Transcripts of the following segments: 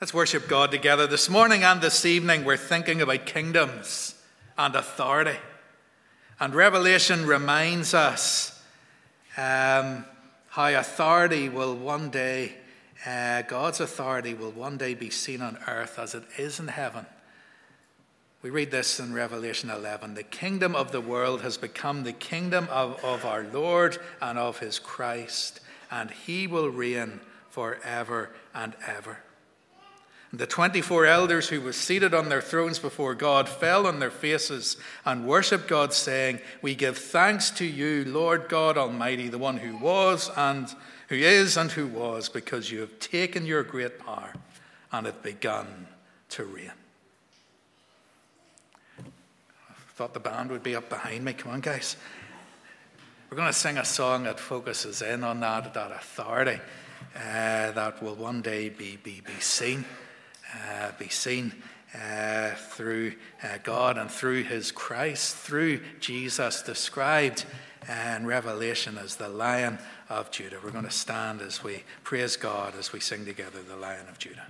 Let's worship God together. This morning and this evening, we're thinking about kingdoms and authority. And Revelation reminds us how authority will one day, God's authority will one day be seen on earth as it is in heaven. We read this in Revelation 11. The kingdom of the world has become the kingdom of our Lord and of his Christ, and he will reign forever and ever. The 24 elders who were seated on their thrones before God fell on their faces and worshipped God, saying, "We give thanks to you, Lord God Almighty, the one who was and who is and who was, because you have taken your great power and have begun to reign." I thought the band would be up behind me. Come on, guys. We're going to sing a song that focuses in on that authority that will one day be seen. Be seen through God and through his Christ, through Jesus, described in Revelation as the Lion of Judah. We're going to stand as we praise God as we sing together the Lion of Judah.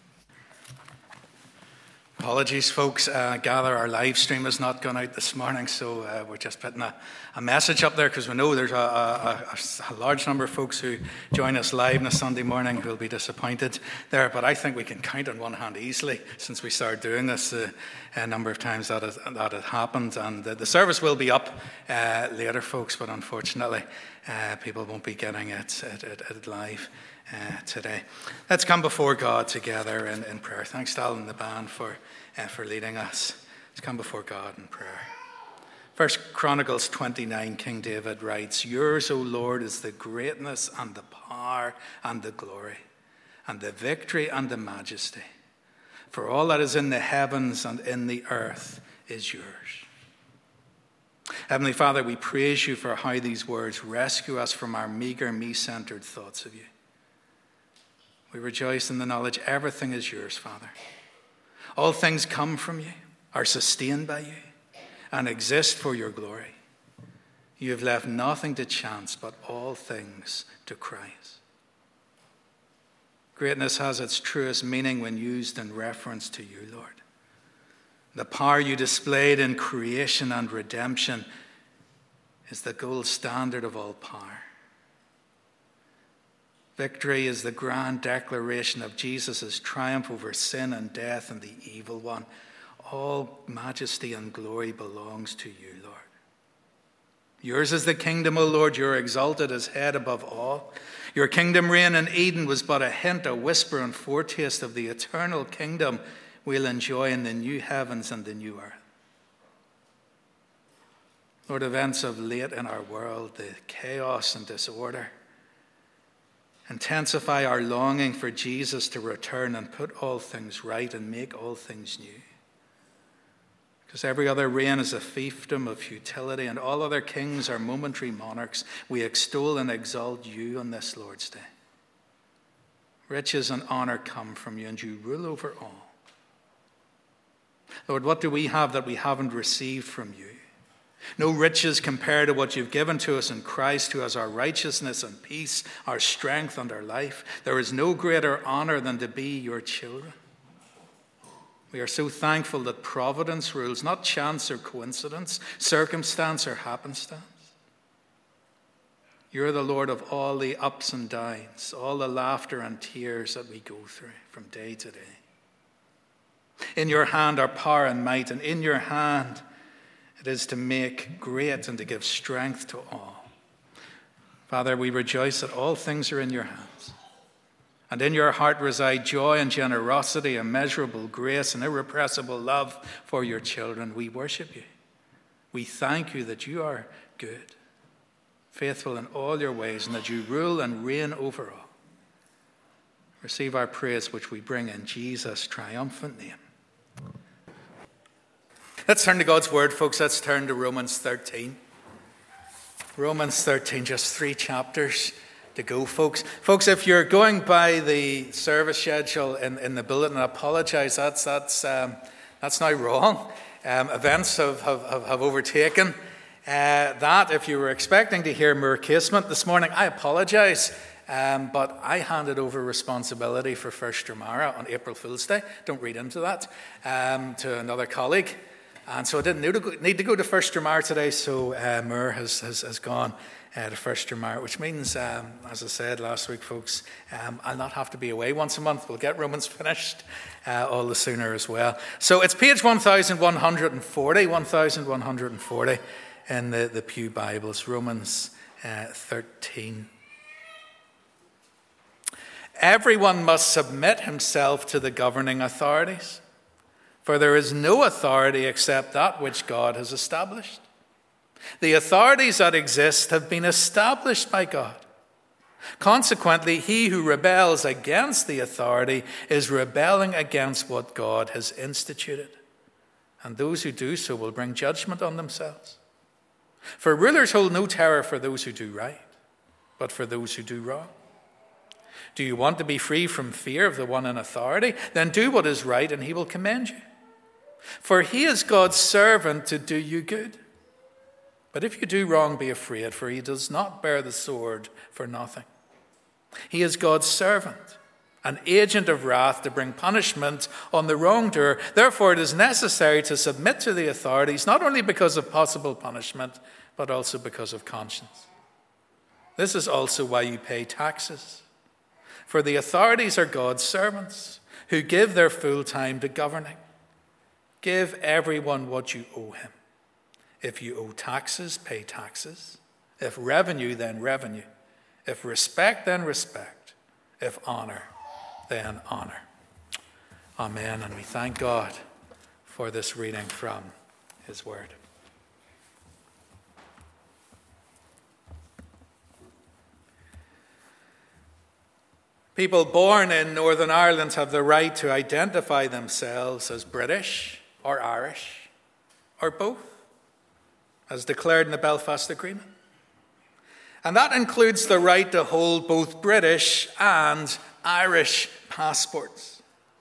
Apologies, folks. Gather, our live stream has not gone out this morning, so we're just putting a message up there because we know there's a large number of folks who join us live on a Sunday morning who will be disappointed there. But I think we can count on one hand easily since we started doing this a number of times that it happened. And the service will be up later, folks, but unfortunately people won't be getting it live today. Let's come before God together in prayer. Thanks, Dal and the band for leading us. Let's come before God in prayer. 1 Chronicles 29, King David writes, "Yours, O Lord, is the greatness and the power and the glory and the victory and the majesty. For all that is in the heavens and in the earth is yours." Heavenly Father, we praise you for how these words rescue us from our meager, me-centered thoughts of you. We rejoice in the knowledge everything is yours, Father. All things come from you, are sustained by you, and exist for your glory. You have left nothing to chance, but all things to Christ. Greatness has its truest meaning when used in reference to you, Lord. The power you displayed in creation and redemption is the gold standard of all power. Victory is the grand declaration of Jesus' triumph over sin and death and the evil one. All majesty and glory belongs to you, Lord. Yours is the kingdom, O Lord. You're exalted as head above all. Your kingdom reign in Eden was but a hint, a whisper, and foretaste of the eternal kingdom we'll enjoy in the new heavens and the new earth. Lord, events of late in our world, the chaos and disorder, intensify our longing for Jesus to return and put all things right and make all things new. Because every other reign is a fiefdom of futility and all other kings are momentary monarchs, we extol and exalt you on this Lord's Day. Riches and honor come from you and you rule over all. Lord, what do we have that we haven't received from you? No riches compared to what you've given to us in Christ, who has our righteousness and peace, our strength and our life. There is no greater honor than to be your children. We are so thankful that providence rules, not chance or coincidence, circumstance or happenstance. You're the Lord of all the ups and downs, all the laughter and tears that we go through from day to day. In your hand are power and might, and in your hand it is to make great and to give strength to all. Father, we rejoice that all things are in your hands. And in your heart reside joy and generosity, immeasurable grace and irrepressible love for your children. We worship you. We thank you that you are good, faithful in all your ways, and that you rule and reign over all. Receive our praise, which we bring in Jesus' triumphant name. Let's turn to God's word, folks. Let's turn to Romans 13. Romans 13, just 3 chapters to go, folks. Folks, if you're going by the service schedule in the bulletin, I apologize. That's now wrong. Events have overtaken that. If you were expecting to hear more casement this morning, I apologize. but I handed over responsibility for First Dromara on April Fool's Day. Don't read into that, to another colleague. And so I didn't need to go to First Dromara today, so Moore has gone to First Dromara, which means, as I said last week, folks, I'll not have to be away once a month. We'll get Romans finished all the sooner as well. So it's page 1140 in the Pew Bibles, Romans 13. Everyone must submit himself to the governing authorities, for there is no authority except that which God has established. The authorities that exist have been established by God. Consequently, he who rebels against the authority is rebelling against what God has instituted. And those who do so will bring judgment on themselves. For rulers hold no terror for those who do right, but for those who do wrong. Do you want to be free from fear of the one in authority? Then do what is right, and he will commend you. For he is God's servant to do you good. But if you do wrong, be afraid, for he does not bear the sword for nothing. He is God's servant, an agent of wrath to bring punishment on the wrongdoer. Therefore, it is necessary to submit to the authorities, not only because of possible punishment, but also because of conscience. This is also why you pay taxes. For the authorities are God's servants, who give their full time to governing. Give everyone what you owe him. If you owe taxes, pay taxes. If revenue, then revenue. If respect, then respect. If honor, then honor. Amen. And we thank God for this reading from his word. People born in Northern Ireland have the right to identify themselves as British or Irish or both, as declared in the Belfast Agreement. And that includes the right to hold both British and Irish passports.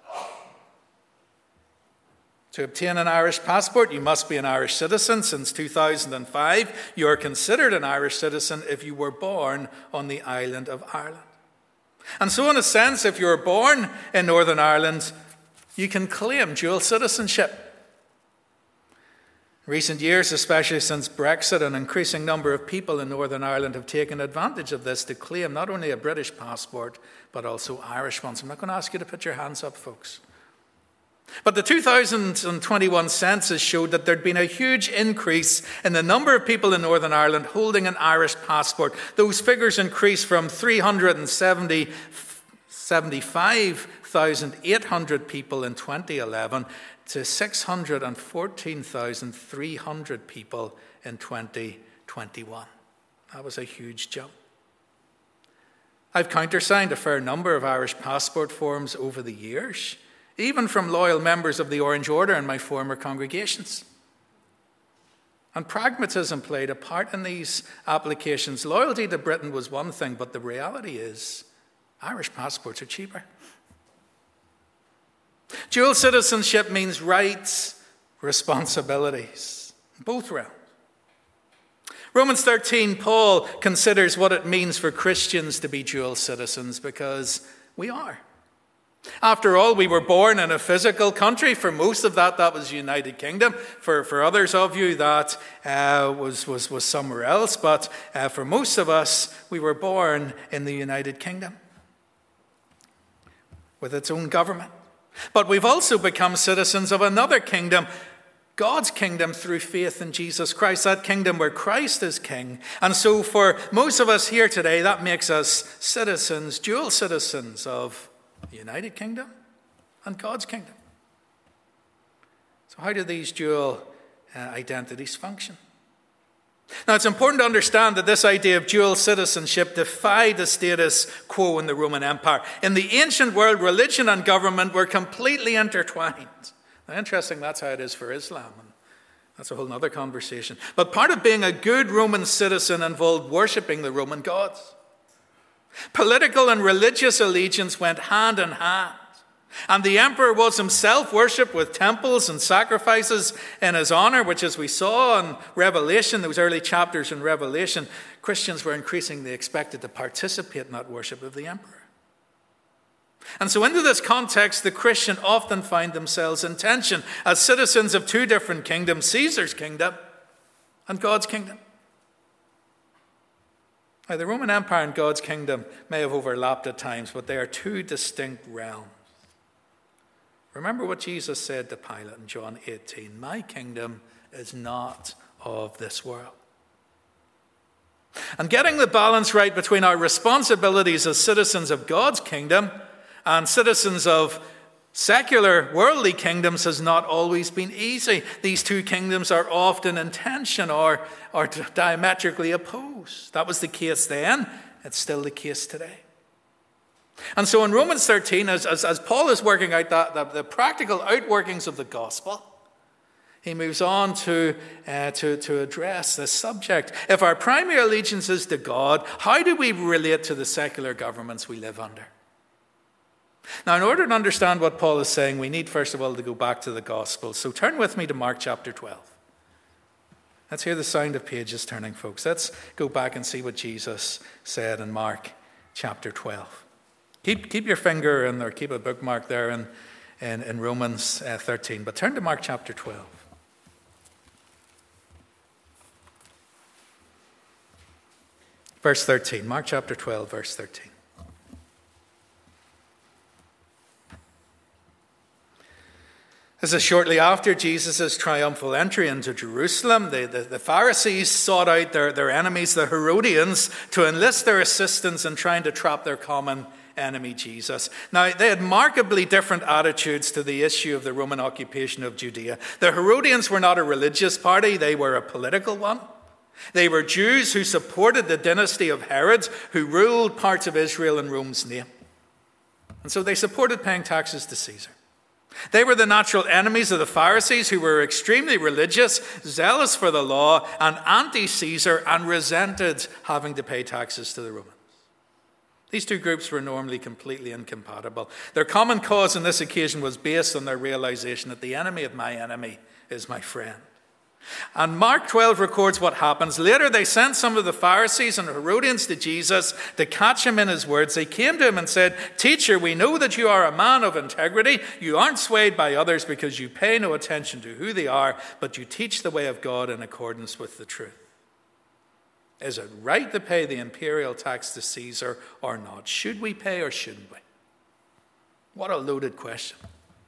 To obtain an Irish passport, you must be an Irish citizen. Since 2005, you are considered an Irish citizen if you were born on the island of Ireland. And so, in a sense, if you were born in Northern Ireland, you can claim dual citizenship. In recent years, especially since Brexit, an increasing number of people in Northern Ireland have taken advantage of this to claim not only a British passport, but also Irish ones. I'm not going to ask you to put your hands up, folks. But the 2021 census showed that there'd been a huge increase in the number of people in Northern Ireland holding an Irish passport. Those figures increased from 375,800 people in 2011 to 614,300 people in 2021. That was a huge jump. I've countersigned a fair number of Irish passport forms over the years, even from loyal members of the Orange Order in my former congregations. And pragmatism played a part in these applications. Loyalty to Britain was one thing, but the reality is Irish passports are cheaper. Dual citizenship means rights, responsibilities, both realms. Romans 13, Paul considers what it means for Christians to be dual citizens, because we are. After all, we were born in a physical country. For most of that was the United Kingdom. For others of you, that was somewhere else. But for most of us, we were born in the United Kingdom with its own government. But we've also become citizens of another kingdom, God's kingdom, through faith in Jesus Christ, that kingdom where Christ is king. And so for most of us here today, that makes us citizens, dual citizens of the United Kingdom and God's kingdom. So how do these dual identities function? Now, it's important to understand that this idea of dual citizenship defied the status quo in the Roman Empire. In the ancient world, religion and government were completely intertwined. Now, interesting, that's how it is for Islam. And that's a whole other conversation. But part of being a good Roman citizen involved worshipping the Roman gods. Political and religious allegiance went hand in hand. And the emperor was himself worshipped with temples and sacrifices in his honor, which, as we saw in Revelation, those early chapters in Revelation, Christians were increasingly expected to participate in that worship of the emperor. And so into this context, the Christian often find themselves in tension as citizens of two different kingdoms, Caesar's kingdom and God's kingdom. Now, the Roman Empire and God's kingdom may have overlapped at times, but they are two distinct realms. Remember what Jesus said to Pilate in John 18, "My kingdom is not of this world." And getting the balance right between our responsibilities as citizens of God's kingdom and citizens of secular, worldly kingdoms has not always been easy. These two kingdoms are often in tension or diametrically opposed. That was the case then. It's still the case today. And so in Romans 13, as Paul is working out the practical outworkings of the gospel, he moves on to address this subject. If our primary allegiance is to God, how do we relate to the secular governments we live under? Now, in order to understand what Paul is saying, we need, first of all, to go back to the gospel. So turn with me to Mark chapter 12. Let's hear the sound of pages turning, folks. Let's go back and see what Jesus said in Mark chapter 12. Keep your finger in, or keep a bookmark there in Romans 13. But turn to Mark chapter 12. Verse 13. Mark chapter 12, verse 13. This is shortly after Jesus' triumphal entry into Jerusalem. The Pharisees sought out their enemies, the Herodians, to enlist their assistance in trying to trap their common enemy, Jesus. Now, they had markedly different attitudes to the issue of the Roman occupation of Judea. The Herodians were not a religious party, they were a political one. They were Jews who supported the dynasty of Herod, who ruled parts of Israel in Rome's name. And so they supported paying taxes to Caesar. They were the natural enemies of the Pharisees, who were extremely religious, zealous for the law, and anti-Caesar, and resented having to pay taxes to the Romans. These two groups were normally completely incompatible. Their common cause on this occasion was based on their realization that the enemy of my enemy is my friend. And Mark 12 records what happens. Later they sent some of the Pharisees and Herodians to Jesus to catch him in his words. They came to him and said, "Teacher, we know that you are a man of integrity. You aren't swayed by others because you pay no attention to who they are, but you teach the way of God in accordance with the truth. Is it right to pay the imperial tax to Caesar or not? Should we pay or shouldn't we?" What a loaded question.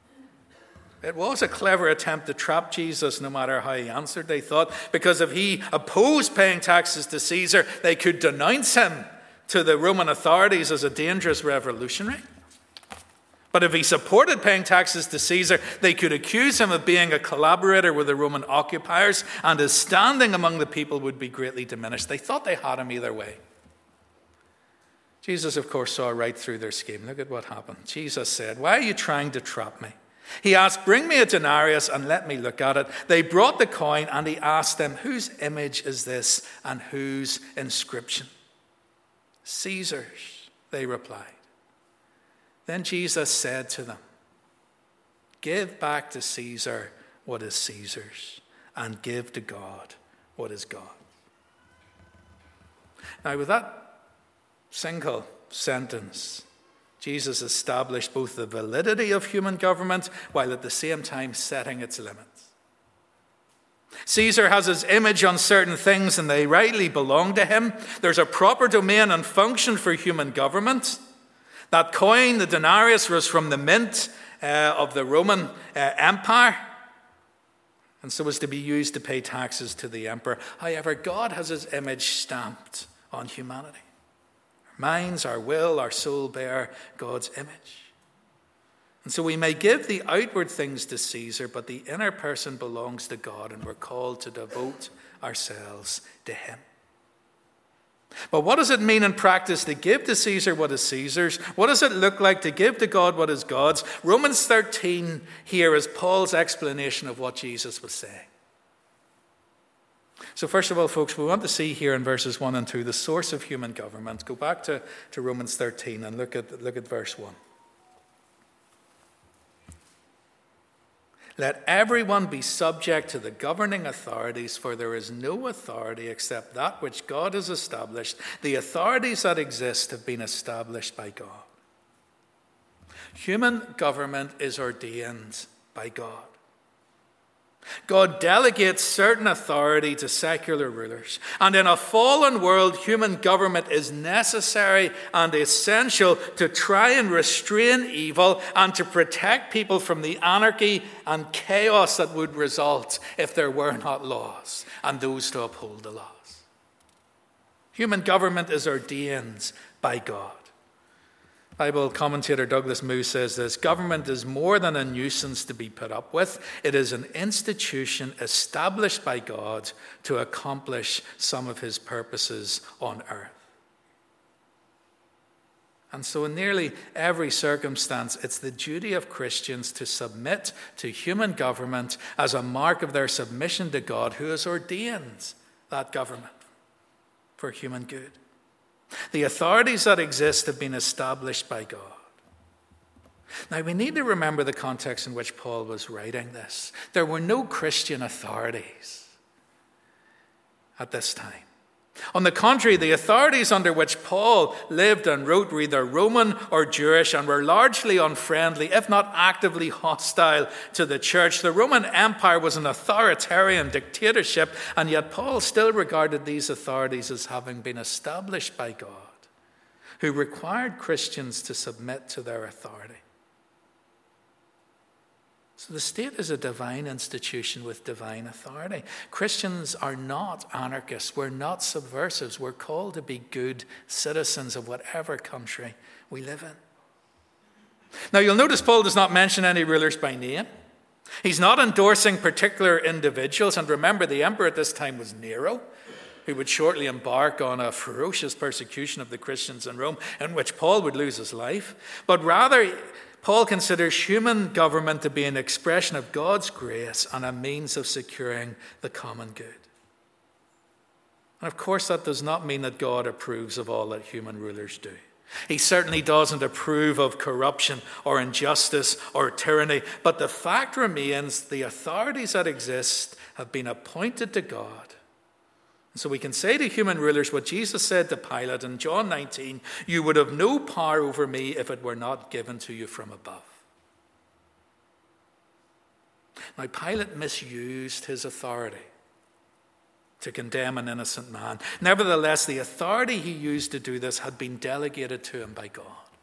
It was a clever attempt to trap Jesus, no matter how he answered, they thought, because if he opposed paying taxes to Caesar, they could denounce him to the Roman authorities as a dangerous revolutionary. But if he supported paying taxes to Caesar, they could accuse him of being a collaborator with the Roman occupiers, and his standing among the people would be greatly diminished. They thought they had him either way. Jesus, of course, saw right through their scheme. Look at what happened. Jesus said, "Why are you trying to trap me?" He asked, "Bring me a denarius and let me look at it." They brought the coin, and he asked them, "Whose image is this and whose inscription?" "Caesar's," they replied. Then Jesus said to them, "Give back to Caesar what is Caesar's, and give to God what is God's." Now, with that single sentence, Jesus established both the validity of human government while at the same time setting its limits. Caesar has his image on certain things and they rightly belong to him. There's a proper domain and function for human government. That coin, the denarius, was from the mint of the Roman Empire, and so was to be used to pay taxes to the emperor. However, God has his image stamped on humanity. Minds, our will, our soul bear God's image. And so we may give the outward things to Caesar, but the inner person belongs to God, and we're called to devote ourselves to him. But what does it mean in practice to give to Caesar what is Caesar's? What does it look like to give to God what is God's? Romans 13 here is Paul's explanation of what Jesus was saying. So first of all, folks, we want to see here in verses 1 and 2 the source of human government. Go back to Romans 13 and look at verse 1. Let everyone be subject to the governing authorities, for there is no authority except that which God has established. The authorities that exist have been established by God. Human government is ordained by God. God delegates certain authority to secular rulers. And in a fallen world, human government is necessary and essential to try and restrain evil and to protect people from the anarchy and chaos that would result if there were not laws and those to uphold the laws. Human government is ordained by God. Bible commentator Douglas Moo says this: government is more than a nuisance to be put up with. It is an institution established by God to accomplish some of his purposes on earth. And so in nearly every circumstance, it's the duty of Christians to submit to human government as a mark of their submission to God, who has ordained that government for human good. The authorities that exist have been established by God. Now, we need to remember the context in which Paul was writing this. There were no Christian authorities at this time. On the contrary, the authorities under which Paul lived and wrote were either Roman or Jewish and were largely unfriendly, if not actively hostile to the church. The Roman Empire was an authoritarian dictatorship, and yet Paul still regarded these authorities as having been established by God, who required Christians to submit to their authority. So the state is a divine institution with divine authority. Christians are not anarchists. We're not subversives. We're called to be good citizens of whatever country we live in. Now you'll notice Paul does not mention any rulers by name. He's not endorsing particular individuals. And remember, the emperor at this time was Nero, who would shortly embark on a ferocious persecution of the Christians in Rome, in which Paul would lose his life. But rather, Paul considers human government to be an expression of God's grace and a means of securing the common good. And of course, that does not mean that God approves of all that human rulers do. He certainly doesn't approve of corruption or injustice or tyranny, but the fact remains the authorities that exist have been appointed to God. So we can say to human rulers what Jesus said to Pilate in John 19, "You would have no power over me if it were not given to you from above." Now, Pilate misused his authority to condemn an innocent man. Nevertheless, the authority he used to do this had been delegated to him by God.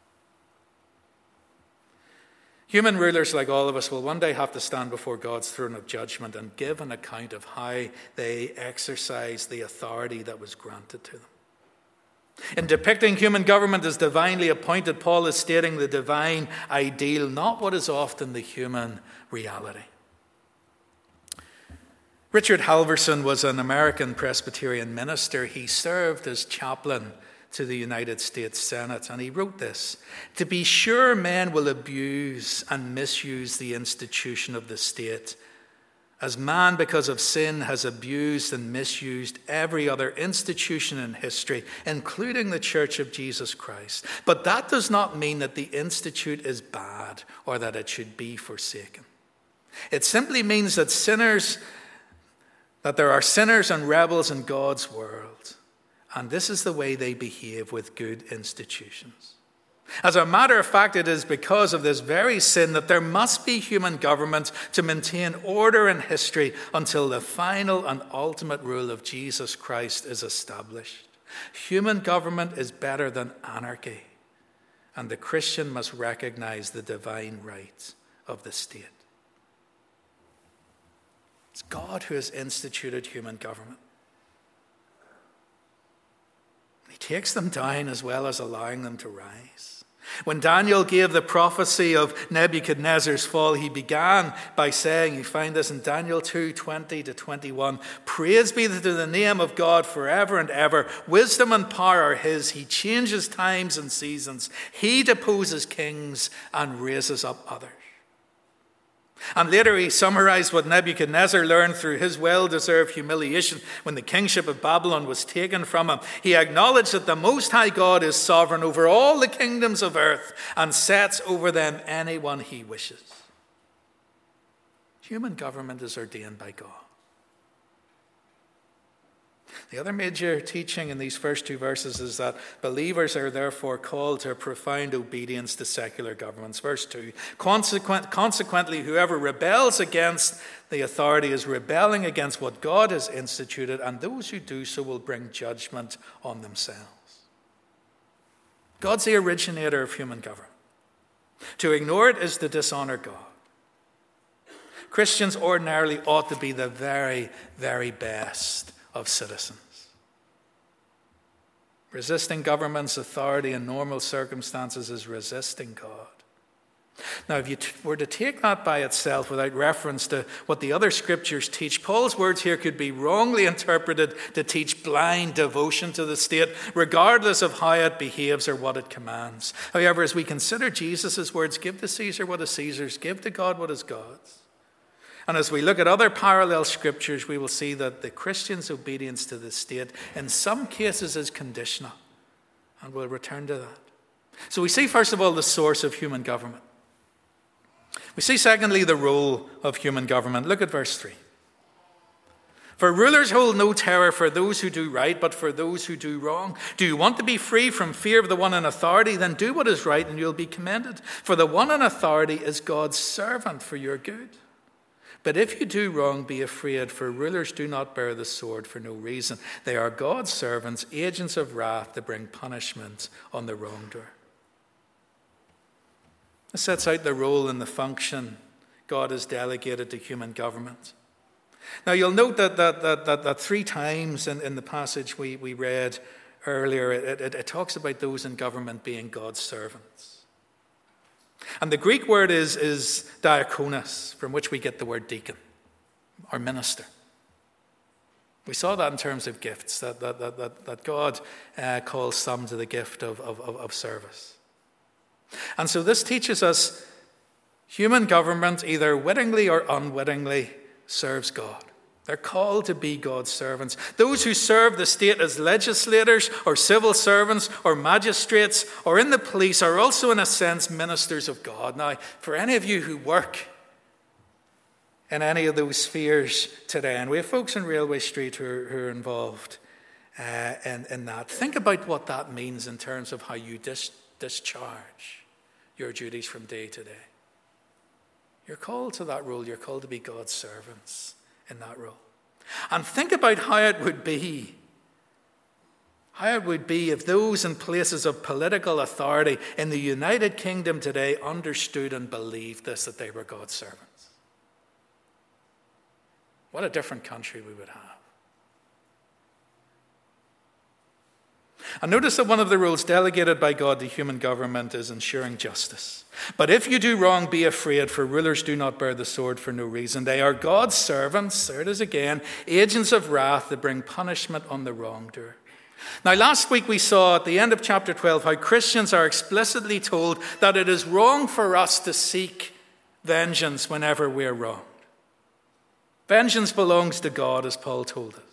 Human rulers, like all of us, will one day have to stand before God's throne of judgment and give an account of how they exercised the authority that was granted to them. In depicting human government as divinely appointed, Paul is stating the divine ideal, not what is often the human reality. Richard Halverson was an American Presbyterian minister. He served as chaplain to the United States Senate, and he wrote this: "To be sure, men will abuse and misuse the institution of the state, as man, because of sin, has abused and misused every other institution in history, including the Church of Jesus Christ. But that does not mean that the institute is bad or that it should be forsaken. It simply means that there are sinners and rebels in God's world, and this is the way they behave with good institutions. As a matter of fact, it is because of this very sin that there must be human government to maintain order in history until the final and ultimate rule of Jesus Christ is established. Human government is better than anarchy, and the Christian must recognize the divine right of the state." It's God who has instituted human government. He takes them down as well as allowing them to rise. When Daniel gave the prophecy of Nebuchadnezzar's fall, he began by saying, you find this in Daniel 2:20-21, "Praise be to the name of God forever and ever. Wisdom and power are his. He changes times and seasons. He deposes kings and raises up others." And later he summarized what Nebuchadnezzar learned through his well-deserved humiliation when the kingship of Babylon was taken from him. He acknowledged that the Most High God is sovereign over all the kingdoms of earth and sets over them anyone he wishes. Human government is ordained by God. The other major teaching in these first two verses is that believers are therefore called to a profound obedience to secular governments. Verse 2, consequently, whoever rebels against the authority is rebelling against what God has instituted, and those who do so will bring judgment on themselves. God's the originator of human government. To ignore it is to dishonor God. Christians ordinarily ought to be the very, very best of citizens. Resisting government's authority in normal circumstances is resisting God. Now, if you were to take that by itself without reference to what the other scriptures teach, Paul's words here could be wrongly interpreted to teach blind devotion to the state, regardless of how it behaves or what it commands. However, as we consider Jesus' words, give to Caesar what is Caesar's, give to God what is God's. And as we look at other parallel scriptures, we will see that the Christian's obedience to the state in some cases is conditional. And we'll return to that. So we see, first of all, the source of human government. We see, secondly, the role of human government. Look at verse 3. For rulers hold no terror for those who do right, but for those who do wrong. Do you want to be free from fear of the one in authority? Then do what is right and you'll be commended. For the one in authority is God's servant for your good. But if you do wrong, be afraid, for rulers do not bear the sword for no reason. They are God's servants, agents of wrath to bring punishment on the wrongdoer. This sets out the role and the function God has delegated to human government. Now you'll note that 3 times in the passage we read earlier, it talks about those in government being God's servants. And the Greek word is diakonos, from which we get the word deacon, or minister. We saw that in terms of gifts, that God calls some to the gift of service. And so this teaches us human government, either wittingly or unwittingly, serves God. They're called to be God's servants. Those who serve the state as legislators or civil servants or magistrates or in the police are also, in a sense, ministers of God. Now, for any of you who work in any of those spheres today, and we have folks in Railway Street who are involved in that, think about what that means in terms of how you discharge your duties from day to day. You're called to that role. You're called to be God's servants in that role. And think about how it would be if those in places of political authority in the United Kingdom today understood and believed this, that they were God's servants. What a different country we would have. And notice that one of the roles delegated by God to human government is ensuring justice. But if you do wrong, be afraid, for rulers do not bear the sword for no reason. They are God's servants, there it is again, agents of wrath that bring punishment on the wrongdoer. Now, last week we saw at the end of chapter 12 how Christians are explicitly told that it is wrong for us to seek vengeance whenever we're wronged. Vengeance belongs to God, as Paul told us.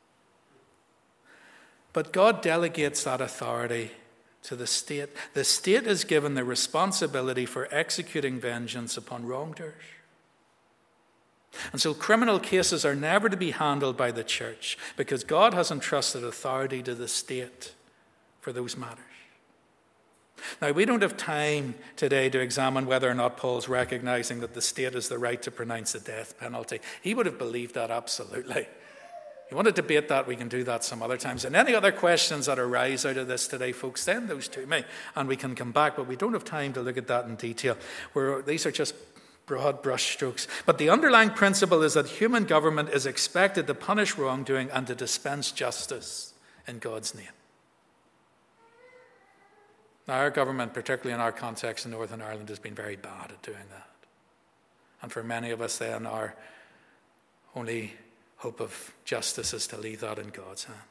But God delegates that authority to the state. The state is given the responsibility for executing vengeance upon wrongdoers. And so criminal cases are never to be handled by the church because God has entrusted authority to the state for those matters. Now, we don't have time today to examine whether or not Paul's recognizing that the state has the right to pronounce the death penalty. He would have believed that absolutely. You want to debate that, we can do that some other times. And any other questions that arise out of this today, folks, send those to me and we can come back. But we don't have time to look at that in detail. These are just broad brushstrokes. But the underlying principle is that human government is expected to punish wrongdoing and to dispense justice in God's name. Now, our government, particularly in our context in Northern Ireland, has been very bad at doing that. And for many of us then, our only hope of justice is to leave that in God's hands.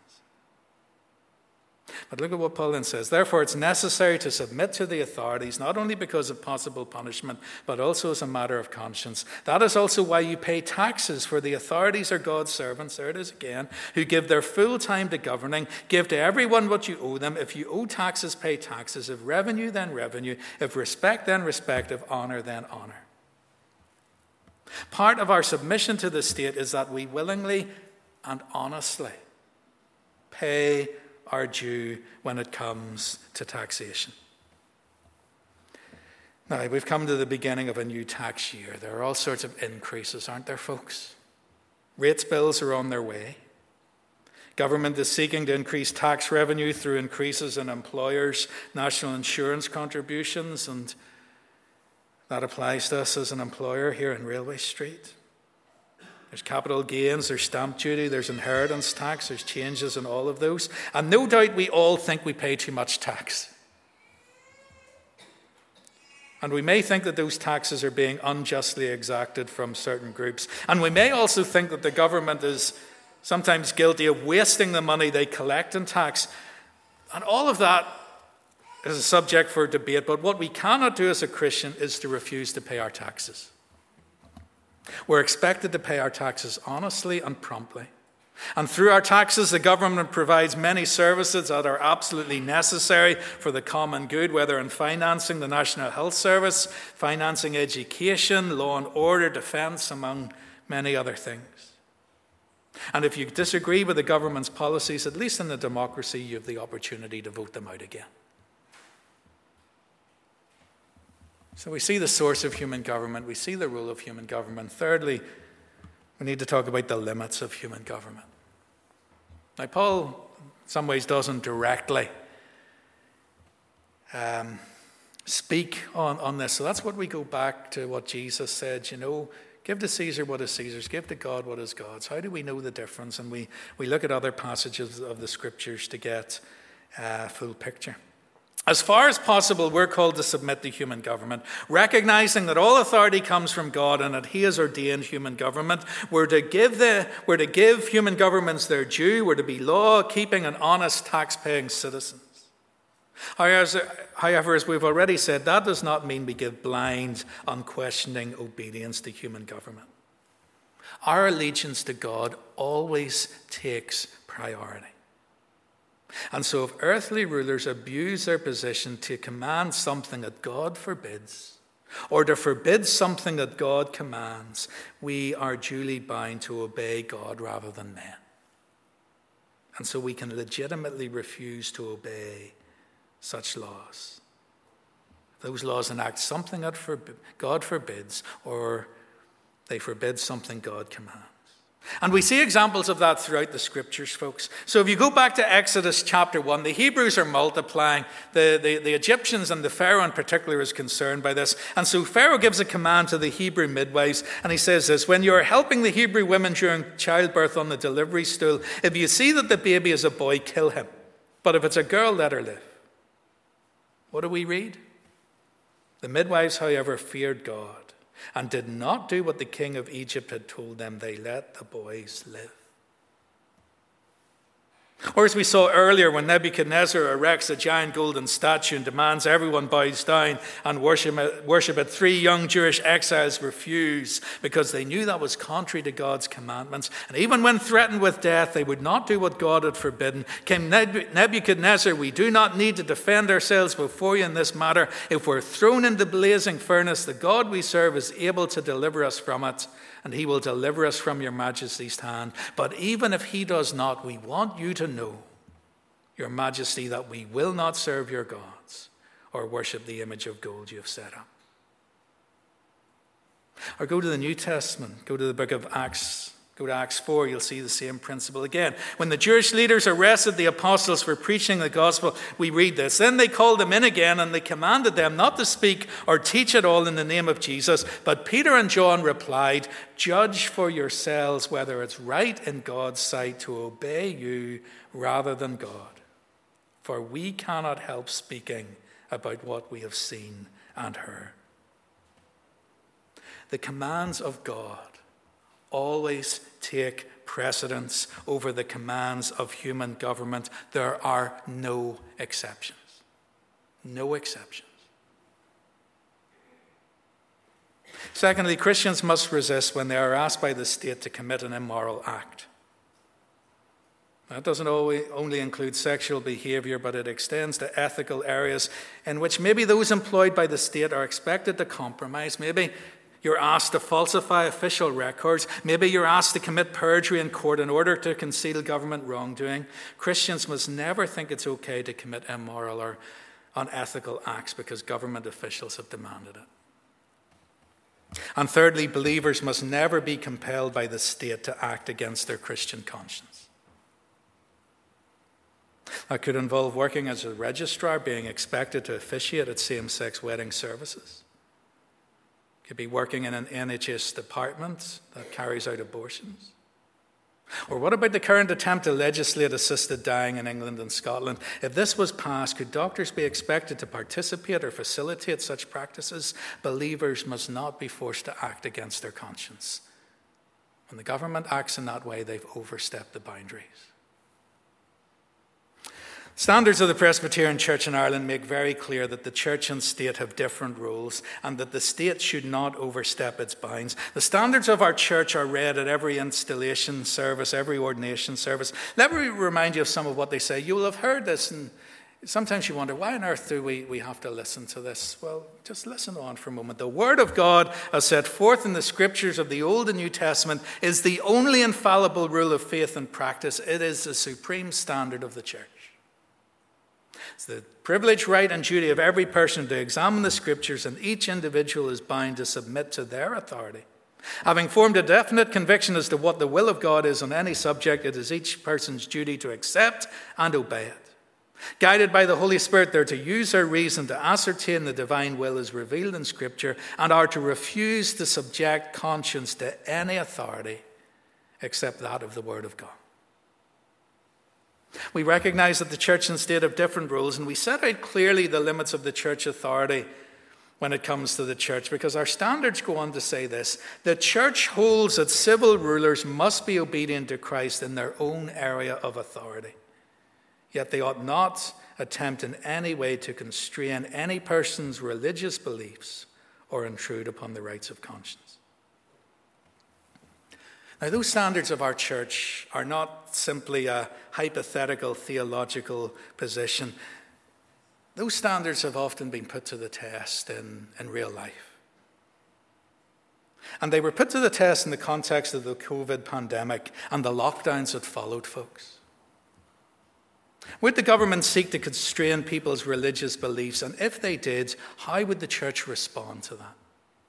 But look at what Paul then says. Therefore, it's necessary to submit to the authorities, not only because of possible punishment, but also as a matter of conscience. That is also why you pay taxes, for the authorities are God's servants, there it is again, who give their full time to governing. Give to everyone what you owe them. If you owe taxes, pay taxes. If revenue, then revenue. If respect, then respect. If honor, then honor. Part of our submission to the state is that we willingly and honestly pay our due when it comes to taxation. Now, we've come to the beginning of a new tax year. There are all sorts of increases, aren't there, folks? Rates bills are on their way. Government is seeking to increase tax revenue through increases in employers' national insurance contributions, and that applies to us as an employer here in Railway Street. There's capital gains, there's stamp duty, there's inheritance tax, there's changes in all of those. And no doubt we all think we pay too much tax. And we may think that those taxes are being unjustly exacted from certain groups. And we may also think that the government is sometimes guilty of wasting the money they collect in tax. And all of that is a subject for debate. But what we cannot do as a Christian is to refuse to pay our taxes. We're expected to pay our taxes honestly and promptly. And through our taxes, the government provides many services that are absolutely necessary for the common good, whether in financing the National Health Service, financing education, law and order, defence, among many other things. And if you disagree with the government's policies, at least in a democracy, you have the opportunity to vote them out again. So we see the source of human government. We see the role of human government. Thirdly, we need to talk about the limits of human government. Now, Paul, in some ways, doesn't directly speak on this. So that's what we go back to what Jesus said, give to Caesar what is Caesar's, give to God what is God's. How do we know the difference? And we look at other passages of the Scriptures to get a full picture. As far as possible, we're called to submit to human government, recognizing that all authority comes from God and that He has ordained human government. We're to give human governments their due. We're to be law-keeping and honest tax-paying citizens. However, as we've already said, that does not mean we give blind, unquestioning obedience to human government. Our allegiance to God always takes priority. And so if earthly rulers abuse their position to command something that God forbids, or to forbid something that God commands, we are duly bound to obey God rather than men. And so we can legitimately refuse to obey such laws. Those laws enact something that God forbids, or they forbid something God commands. And we see examples of that throughout the Scriptures, folks. So if you go back to Exodus chapter 1, the Hebrews are multiplying. The Egyptians, and the Pharaoh in particular, is concerned by this. And so Pharaoh gives a command to the Hebrew midwives, and he says this: when you are helping the Hebrew women during childbirth on the delivery stool, if you see that the baby is a boy, kill him. But if it's a girl, let her live. What do we read? The midwives, however, feared God and did not do what the king of Egypt had told them. They let the boys live. Or as we saw earlier, when Nebuchadnezzar erects a giant golden statue and demands everyone bows down and worship it, 3 young Jewish exiles refuse because they knew that was contrary to God's commandments. And even when threatened with death, they would not do what God had forbidden. King Nebuchadnezzar, we do not need to defend ourselves before you in this matter. If we're thrown into blazing furnace, the God we serve is able to deliver us from it, and He will deliver us from your majesty's hand. But even if He does not, we want you to know, your majesty, that we will not serve your gods or worship the image of gold you have set up. Or go to the New Testament, go to the book of Acts. Go to Acts 4, you'll see the same principle again. When the Jewish leaders arrested the apostles for preaching the gospel, we read this: then they called them in again, and they commanded them not to speak or teach at all in the name of Jesus. But Peter and John replied, judge for yourselves whether it's right in God's sight to obey you rather than God. For we cannot help speaking about what we have seen and heard. The commands of God always take precedence over the commands of human government. There are no exceptions. No exceptions. Secondly, Christians must resist when they are asked by the state to commit an immoral act. That doesn't only include sexual behavior, but it extends to ethical areas in which maybe those employed by the state are expected to compromise. Maybe You're asked to falsify official records. Maybe you're asked to commit perjury in court in order to conceal government wrongdoing. Christians must never think it's okay to commit immoral or unethical acts because government officials have demanded it. And thirdly, believers must never be compelled by the state to act against their Christian conscience. That could involve working as a registrar, being expected to officiate at same-sex wedding services. Could be working in an NHS department that carries out abortions. Or what about the current attempt to legislate assisted dying in England and Scotland? If this was passed, could doctors be expected to participate or facilitate such practices? Believers must not be forced to act against their conscience. When the government acts in that way, they've overstepped the boundaries. Standards of the Presbyterian Church in Ireland make very clear that the church and state have different rules and that the state should not overstep its bounds. The standards of our church are read at every installation service, every ordination service. Let me remind you of some of what they say. You will have heard this, and sometimes you wonder, why on earth do we have to listen to this? Well, just listen on for a moment. The Word of God, as set forth in the Scriptures of the Old and New Testament, is the only infallible rule of faith and practice. It is the supreme standard of the church. It's the privilege, right, and duty of every person to examine the Scriptures, and each individual is bound to submit to their authority. Having formed a definite conviction as to what the will of God is on any subject, it is each person's duty to accept and obey it. Guided by the Holy Spirit, they're to use their reason to ascertain the divine will as revealed in Scripture and are to refuse to subject conscience to any authority except that of the Word of God. We recognize that the church and state have different rules, and we set out clearly the limits of the church authority when it comes to the church, because our standards go on to say this: the church holds that civil rulers must be obedient to Christ in their own area of authority, yet they ought not attempt in any way to constrain any person's religious beliefs or intrude upon the rights of conscience. Now, those standards of our church are not simply a hypothetical theological position. Those standards have often been put to the test in real life. And they were put to the test in the context of the COVID pandemic and the lockdowns that followed, folks. Would the government seek to constrain people's religious beliefs? And if they did, how would the church respond to that?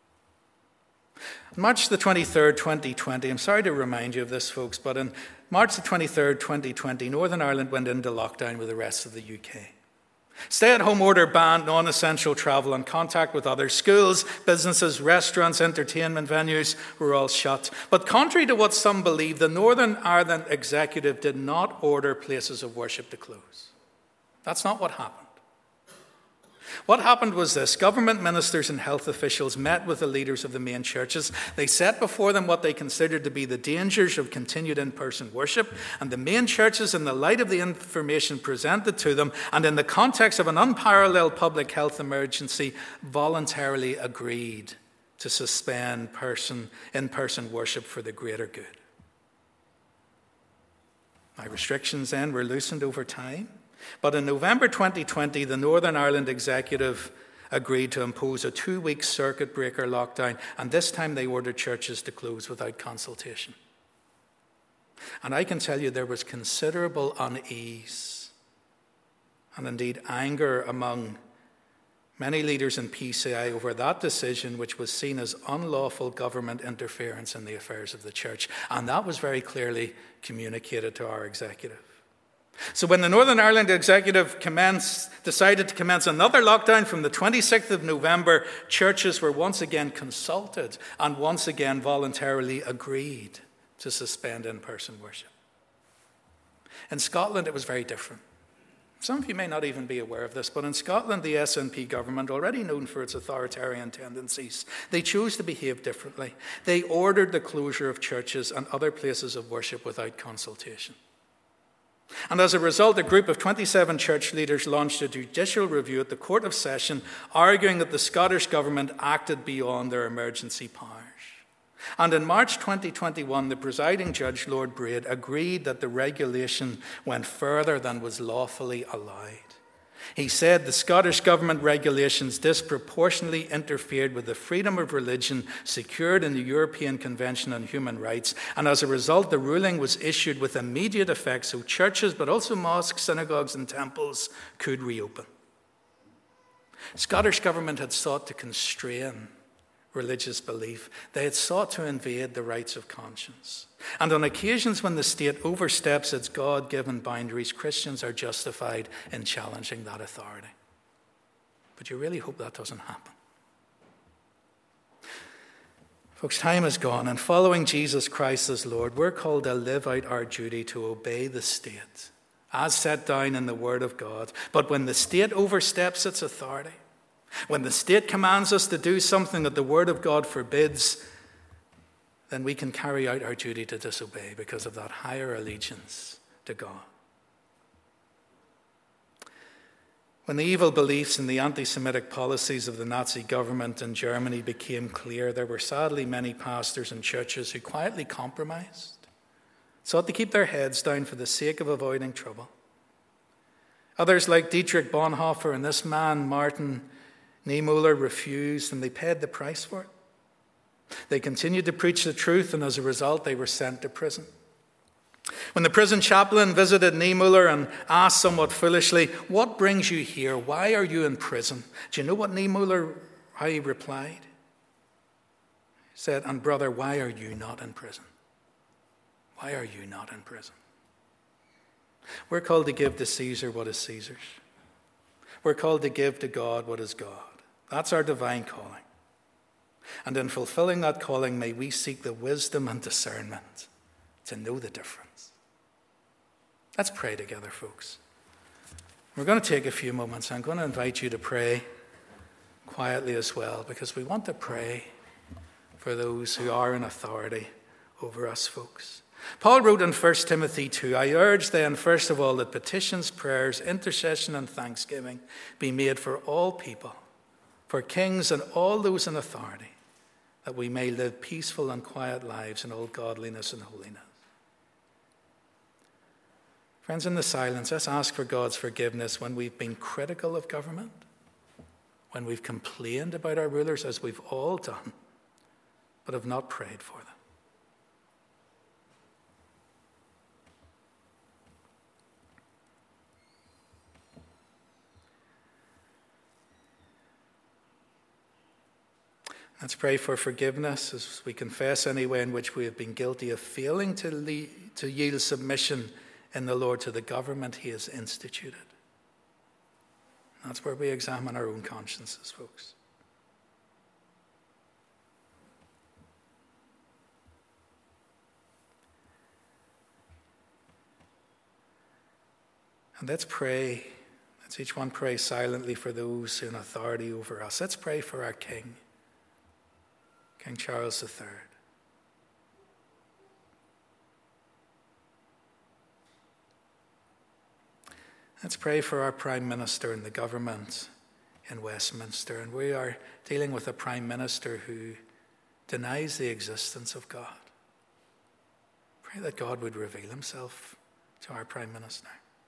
March the 23rd, 2020, I'm sorry to remind you of this, folks, but on March the 23rd, 2020, Northern Ireland went into lockdown with the rest of the UK. Stay-at-home order banned non-essential travel and contact with others. Schools, businesses, restaurants, entertainment venues were all shut. But contrary to what some believe, the Northern Ireland executive did not order places of worship to close. That's not what happened. What happened was this: government ministers and health officials met with the leaders of the main churches. They set before them what they considered to be the dangers of continued in-person worship, and the main churches, in the light of the information presented to them and in the context of an unparalleled public health emergency, voluntarily agreed to suspend in-person worship for the greater good. Now, restrictions then were loosened over time. But in November 2020, the Northern Ireland executive agreed to impose a 2-week circuit breaker lockdown, and this time they ordered churches to close without consultation. And I can tell you there was considerable unease and indeed anger among many leaders in PCI over that decision, which was seen as unlawful government interference in the affairs of the church. And that was very clearly communicated to our executive. So when the Northern Ireland executive decided to commence another lockdown from the 26th of November, churches were once again consulted and once again voluntarily agreed to suspend in-person worship. In Scotland, it was very different. Some of you may not even be aware of this, but in Scotland, the SNP government, already known for its authoritarian tendencies, they chose to behave differently. They ordered the closure of churches and other places of worship without consultation. And as a result, a group of 27 church leaders launched a judicial review at the Court of Session, arguing that the Scottish government acted beyond their emergency powers. And in March 2021, the presiding judge, Lord Braid, agreed that the regulation went further than was lawfully allowed. He said the Scottish government regulations disproportionately interfered with the freedom of religion secured in the European Convention on Human Rights, and as a result, the ruling was issued with immediate effect so churches, but also mosques, synagogues, and temples could reopen. Scottish government had sought to constrain religious belief. They had sought to invade the rights of conscience. And on occasions when the state oversteps its God-given boundaries, Christians are justified in challenging that authority. But you really hope that doesn't happen. Folks, time is gone, and following Jesus Christ as Lord, we're called to live out our duty to obey the state, as set down in the Word of God. But when the state oversteps its authority, when the state commands us to do something that the Word of God forbids, then we can carry out our duty to disobey because of that higher allegiance to God. When the evil beliefs and the anti-Semitic policies of the Nazi government in Germany became clear, there were sadly many pastors and churches who quietly compromised, sought to keep their heads down for the sake of avoiding trouble. Others, like Dietrich Bonhoeffer and this man, Martin Niemöller, refused, and they paid the price for it. They continued to preach the truth, and as a result, they were sent to prison. When the prison chaplain visited Niemöller and asked somewhat foolishly, "What brings you here? Why are you in prison?" Do you know what Niemöller, how he replied? He said, "And brother, why are you not in prison? Why are you not in prison?" We're called to give to Caesar what is Caesar's. We're called to give to God what is God. That's our divine calling. And in fulfilling that calling, may we seek the wisdom and discernment to know the difference. Let's pray together, folks. We're going to take a few moments. I'm going to invite you to pray quietly as well, because we want to pray for those who are in authority over us, folks. Paul wrote in 1 Timothy 2, "I urge then, first of all, that petitions, prayers, intercession, and thanksgiving be made for all people, for kings and all those in authority, that we may live peaceful and quiet lives in all godliness and holiness." Friends, in the silence, let's ask for God's forgiveness when we've been critical of government, when we've complained about our rulers, as we've all done, but have not prayed for them. Let's pray for forgiveness as we confess any way in which we have been guilty of failing to yield submission in the Lord to the government he has instituted. That's where we examine our own consciences, folks. And let's pray. Let's each one pray silently for those in authority over us. Let's pray for our King, King Charles III. Let's pray for our Prime Minister and the government in Westminster. And we are dealing with a Prime Minister who denies the existence of God. Pray that God would reveal himself to our Prime Minister.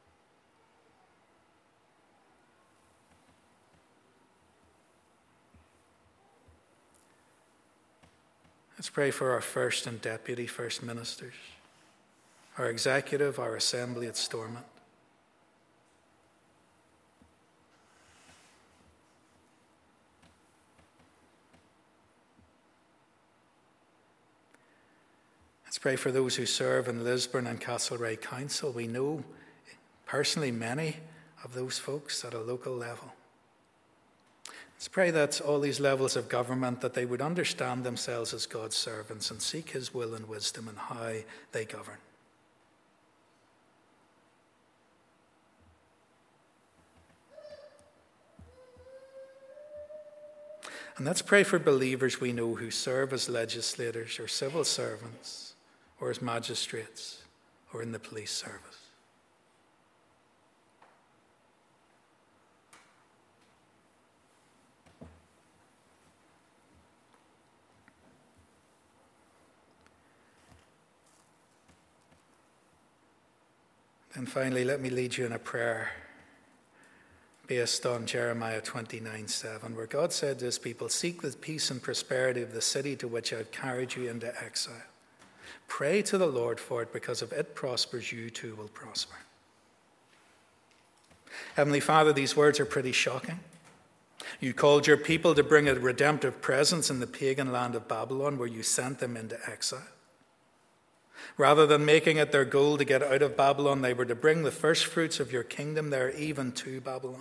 Let's pray for our first and deputy first ministers, our executive, our assembly at Stormont. Let's pray for those who serve in Lisburn and Castlereagh Council. We know personally many of those folks at a local level. Let's pray that all these levels of government, that they would understand themselves as God's servants and seek his will and wisdom in how they govern. And let's pray for believers we know who serve as legislators or civil servants or as magistrates or in the police service. And finally, let me lead you in a prayer based on Jeremiah 29:7, where God said to his people, "Seek the peace and prosperity of the city to which I've carried you into exile. Pray to the Lord for it, because if it prospers, you too will prosper." Heavenly Father, these words are pretty shocking. You called your people to bring a redemptive presence in the pagan land of Babylon, where you sent them into exile. Rather than making it their goal to get out of Babylon, they were to bring the first fruits of your kingdom there, even to Babylon.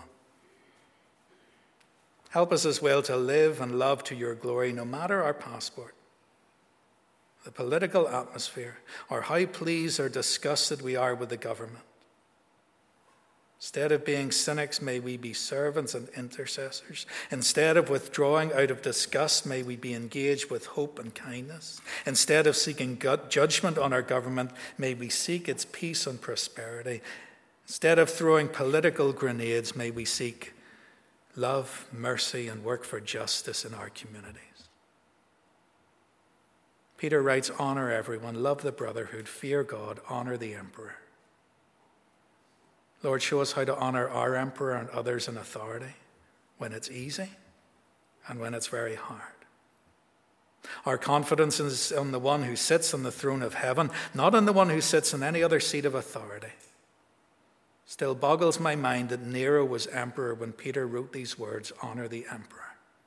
Help us as well to live and love to your glory, no matter our passport, the political atmosphere, or how pleased or disgusted we are with the government. Instead of being cynics, may we be servants and intercessors. Instead of withdrawing out of disgust, may we be engaged with hope and kindness. Instead of seeking judgment on our government, may we seek its peace and prosperity. Instead of throwing political grenades, may we seek love, mercy, and work for justice in our communities. Peter writes, "Honor everyone, love the brotherhood, fear God, honor the emperor." Lord, show us how to honor our emperor and others in authority when it's easy and when it's very hard. Our confidence is on the one who sits on the throne of heaven, not on the one who sits in any other seat of authority. Still boggles my mind that Nero was emperor when Peter wrote these words, "Honor the emperor."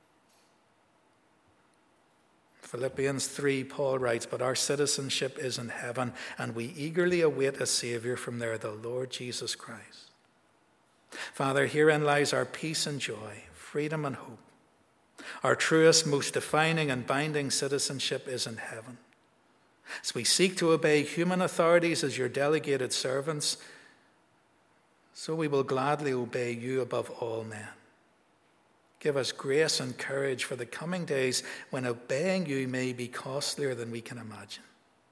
Philippians 3, Paul writes, "But our citizenship is in heaven, and we eagerly await a Savior from there, the Lord Jesus Christ." Father, herein lies our peace and joy, freedom and hope. Our truest, most defining and binding citizenship is in heaven. As we seek to obey human authorities as your delegated servants, so we will gladly obey you above all men. Give us grace and courage for the coming days when obeying you may be costlier than we can imagine.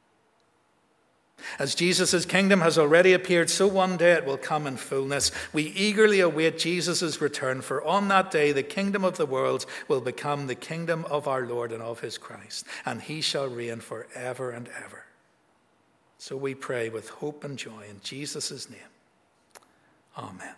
As Jesus' kingdom has already appeared, so one day it will come in fullness. We eagerly await Jesus' return, for on that day the kingdom of the world will become the kingdom of our Lord and of his Christ, and he shall reign forever and ever. So we pray with hope and joy in Jesus' name. Amen.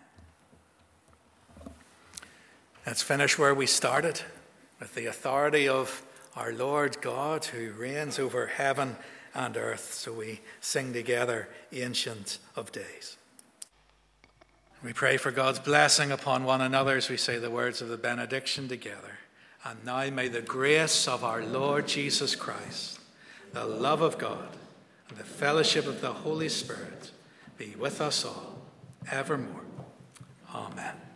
Let's finish where we started, with the authority of our Lord God, who reigns over heaven and earth. So we sing together, "Ancient of Days." We pray for God's blessing upon one another as we say the words of the benediction together. And now may the grace of our Lord Jesus Christ, the love of God, and the fellowship of the Holy Spirit be with us all evermore. Amen.